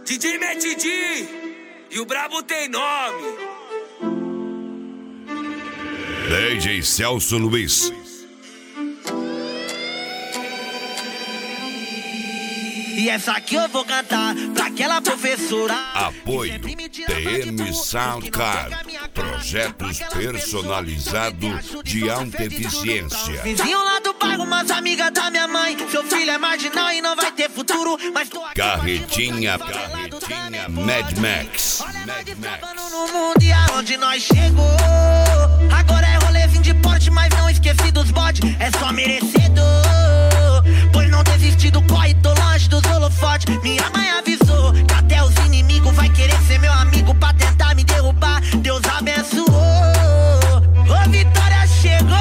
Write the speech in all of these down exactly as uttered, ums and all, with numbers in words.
D J Matt D e o brabo tem nome. D J Celso Luiz. E essa aqui eu vou cantar pra aquela professora. Apoio T M Soundcard. Projetos personalizados de alta eficiência. Vizinho lá do bairro, umas amigas da minha mãe. Seu filho é marginal e não vai ter futuro, mas tô aqui. Carretinha, carretinha, Mad Max. Mad Max. No mundo e aonde nós chegou. Agora é rolezinho de porte, mas não esqueci dos bodes. É só merecedor, pois não desisti do corre, tô longe dos holofotes. Minha mãe avisou que até os inimigos vai querer ser meu amigo pra tentar me derrubar. Deus abençoou, ô vitória chegou.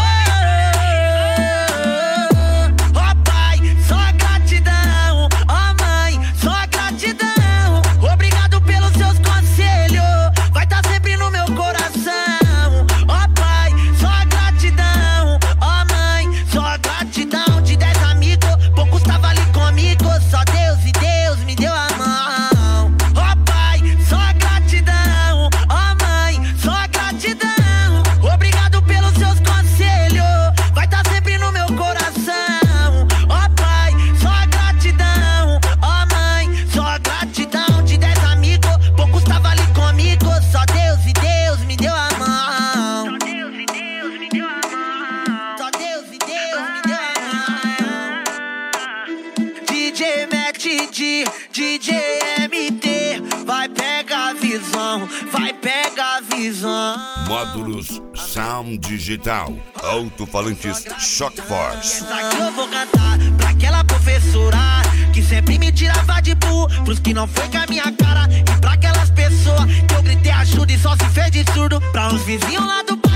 Ó pai, só gratidão. Ó mãe, só gratidão. Obrigado pelos seus conselhos, vai tá sempre no meu coração. Ó pai, só gratidão. Ó mãe, só gratidão. De dez amigos, poucos tava ali comigo. Só Deus e Deus me deu a mão. Ó pai, só gratidão. Ó mãe, só gratidão. Obrigado pelos seus conselhos, vai tá sempre no meu coração. Ó pai, só gratidão. Ó mãe, só gratidão. De dez amigos, poucos tava ali comigo. Só Deus e Deus me deu a mão. Só Deus e Deus me deu a mão. Só Deus e Deus me deu a mão. D J Matt D, D J M T, vai pegar a visão, vai pegar a visão. Módulos Sound Digital. Alto-falantes Shock Force. Essa aqui eu vou cantar pra aquela professora que sempre me tirava de burro, pros que não foi com a minha cara. E pra aquelas pessoas que eu gritei ajuda e só se fez de surdo. Pra uns vizinhos lá do